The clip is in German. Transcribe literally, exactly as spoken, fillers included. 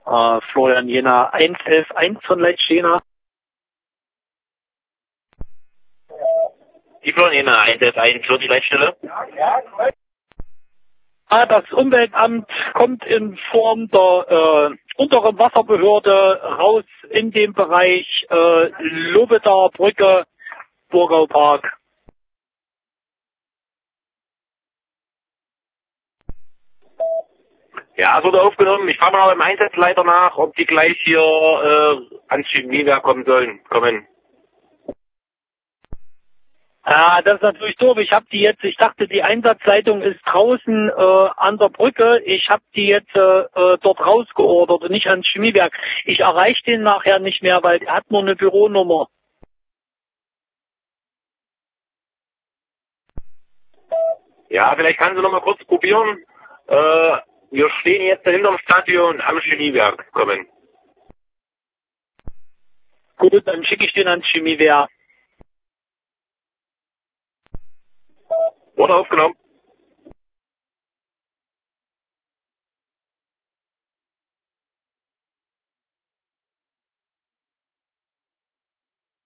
Äh, Florian Jena eins elf eins von Leitstehner. Die Florian Jena eins elf eins, wird die Leitstelle? Ah, das Umweltamt kommt in Form der äh, unteren Wasserbehörde raus in dem Bereich äh, Lobedaer Brücke, Burgau Park. Ja, es wurde aufgenommen. Ich frage mal beim Einsatzleiter nach, ob die gleich hier äh, ans Chemiewerk kommen sollen. Kommen. Ah, das ist natürlich doof. Ich habe die jetzt, ich dachte, die Einsatzleitung ist draußen äh, an der Brücke. Ich habe die jetzt äh, äh, dort rausgeordert und nicht ans Chemiewerk. Ich erreiche den nachher nicht mehr, weil der hat nur eine Büronummer. Ja, vielleicht kann sie noch mal kurz probieren. Äh, wir stehen jetzt hinterm Stadion am Chemiewerk. Kommen. Gut, dann schicke ich den ans Chemiewerk. Wurde aufgenommen.